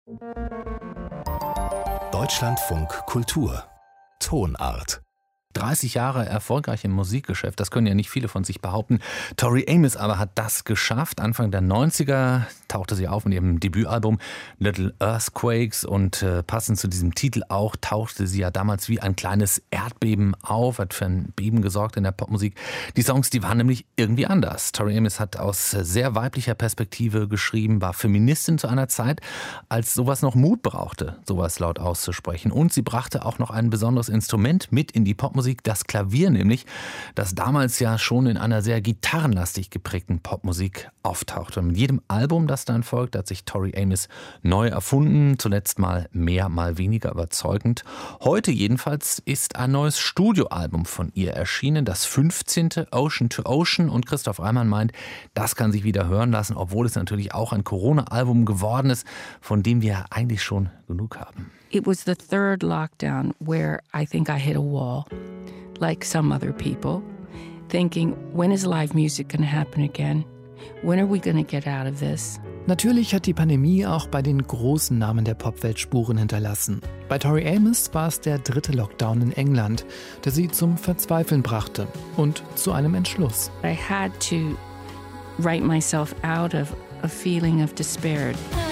Deutschlandfunk Kultur Tonart. 30 Jahre erfolgreich im Musikgeschäft, das können ja nicht viele von sich behaupten. Tori Amos aber hat das geschafft. Anfang der 90er tauchte sie auf mit ihrem Debütalbum Little Earthquakes und passend zu diesem Titel auch tauchte sie ja damals wie ein kleines Erdbeben auf, hat für ein Beben gesorgt in der Popmusik. Die Songs, die waren nämlich irgendwie anders. Tori Amos hat aus sehr weiblicher Perspektive geschrieben, war Feministin zu einer Zeit, als sowas noch Mut brauchte, sowas laut auszusprechen. Und sie brachte auch noch ein besonderes Instrument mit in die Popmusik, das Klavier nämlich, das damals ja schon in einer sehr gitarrenlastig geprägten Popmusik auftauchte. Und mit jedem Album, das dann folgt, hat sich Tori Amos neu erfunden, zuletzt mal mehr, mal weniger überzeugend. Heute jedenfalls ist ein neues Studioalbum von ihr erschienen, das 15. Ocean to Ocean, und Christoph Reimann meint, das kann sich wieder hören lassen, obwohl es natürlich auch ein Corona-Album geworden ist, von dem wir eigentlich schon genug haben. It was the third lockdown where I think I hit a wall, like some other people, thinking, when is live music going to happen again? When are we going to get out of this? Natürlich hat die Pandemie auch bei den großen Namen der Popwelt Spuren hinterlassen. Bei Tori Amos war es der 3. Lockdown in England, der sie zum Verzweifeln brachte und zu einem Entschluss. I had to write myself out of a feeling of despair.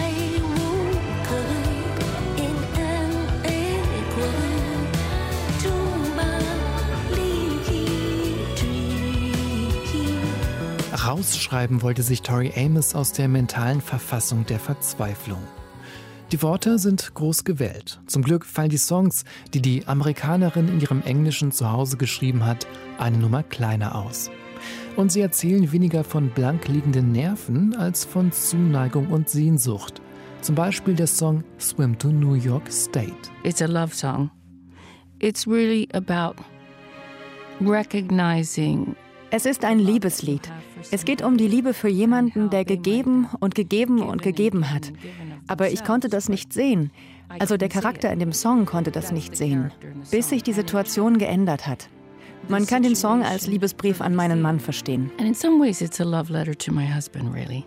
Rausschreiben wollte sich Tori Amos aus der mentalen Verfassung der Verzweiflung. Die Worte sind groß gewählt. Zum Glück fallen die Songs, die die Amerikanerin in ihrem englischen Zuhause geschrieben hat, eine Nummer kleiner aus. Und sie erzählen weniger von blank liegenden Nerven als von Zuneigung und Sehnsucht. Zum Beispiel der Song Swim to New York State. It's a love song. It's really about recognizing. Es ist ein Liebeslied. Es geht um die Liebe für jemanden, der gegeben und gegeben und gegeben hat. Aber ich konnte das nicht sehen. Also der Charakter in dem Song konnte das nicht sehen, bis sich die Situation geändert hat. Man kann den Song als Liebesbrief an meinen Mann verstehen. And in some ways it's a love letter to my husband, really.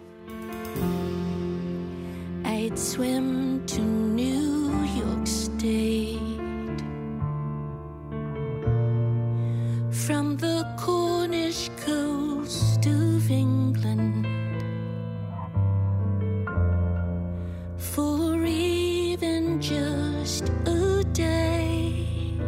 I'd swim to New York State from the Cornish coast of England for even just a day.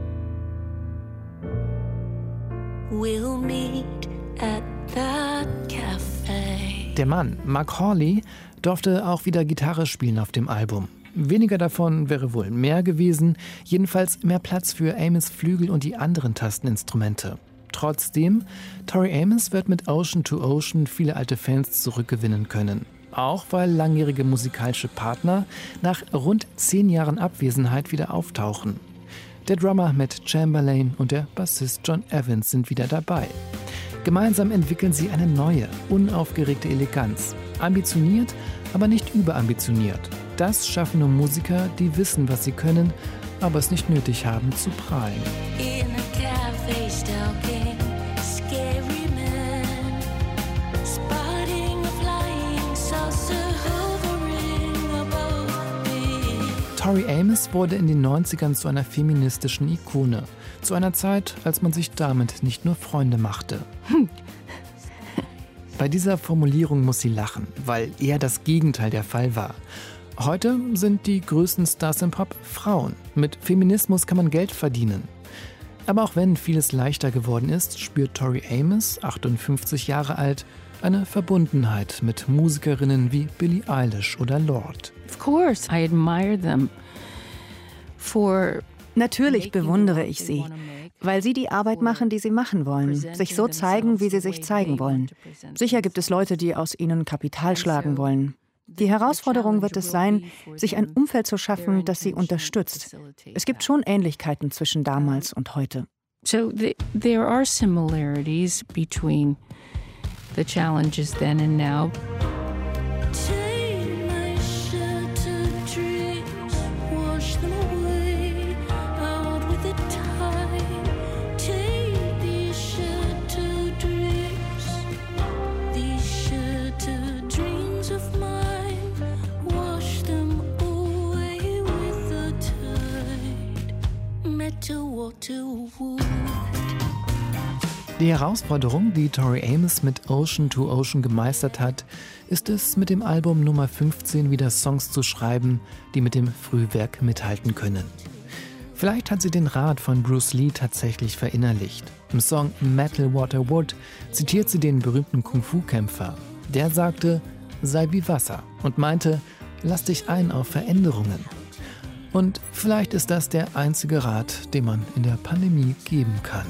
We'll meet at that cafe. Der Mann, Mark Hawley, durfte auch wieder Gitarre spielen auf dem Album. Weniger davon wäre wohl mehr gewesen, jedenfalls mehr Platz für Amos Flügel und die anderen Tasteninstrumente. Trotzdem, Tori Amos wird mit Ocean to Ocean viele alte Fans zurückgewinnen können. Auch weil langjährige musikalische Partner nach rund 10 Jahren Abwesenheit wieder auftauchen. Der Drummer Matt Chamberlain und der Bassist John Evans sind wieder dabei. Gemeinsam entwickeln sie eine neue, unaufgeregte Eleganz. Ambitioniert, aber nicht überambitioniert. Das schaffen nur Musiker, die wissen, was sie können, aber es nicht nötig haben zu prahlen. Tori Amos wurde in den 90ern zu einer feministischen Ikone. Zu einer Zeit, als man sich damit nicht nur Freunde machte. Bei dieser Formulierung muss sie lachen, weil eher das Gegenteil der Fall war. Heute sind die größten Stars im Pop Frauen. Mit Feminismus kann man Geld verdienen. Aber auch wenn vieles leichter geworden ist, spürt Tori Amos, 58 Jahre alt, eine Verbundenheit mit Musikerinnen wie Billie Eilish oder Lorde. Of course, I admire them for. Natürlich bewundere ich sie, weil sie die Arbeit machen, die sie machen wollen, sich so zeigen, wie sie sich zeigen wollen. Sicher gibt es Leute, die aus ihnen Kapital schlagen wollen. Die Herausforderung wird es sein, sich ein Umfeld zu schaffen, das sie unterstützt. Es gibt schon Ähnlichkeiten zwischen damals und heute. So there are similarities between the challenges then and now. Of mine, wash them all. Die Herausforderung, die Tori Amos mit Ocean to Ocean gemeistert hat, ist es, mit dem Album Nummer 15 wieder Songs zu schreiben, die mit dem Frühwerk mithalten können. Vielleicht hat sie den Rat von Bruce Lee tatsächlich verinnerlicht. Im Song Metal Water Wood zitiert sie den berühmten Kung-Fu-Kämpfer. Der sagte, sei wie Wasser und meinte, lass dich ein auf Veränderungen. Und vielleicht ist das der einzige Rat, den man in der Pandemie geben kann.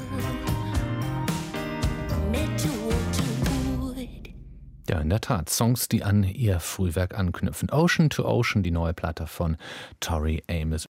Ja, in der Tat. Songs, die an ihr Frühwerk anknüpfen. Ocean to Ocean, die neue Platte von Tori Amos.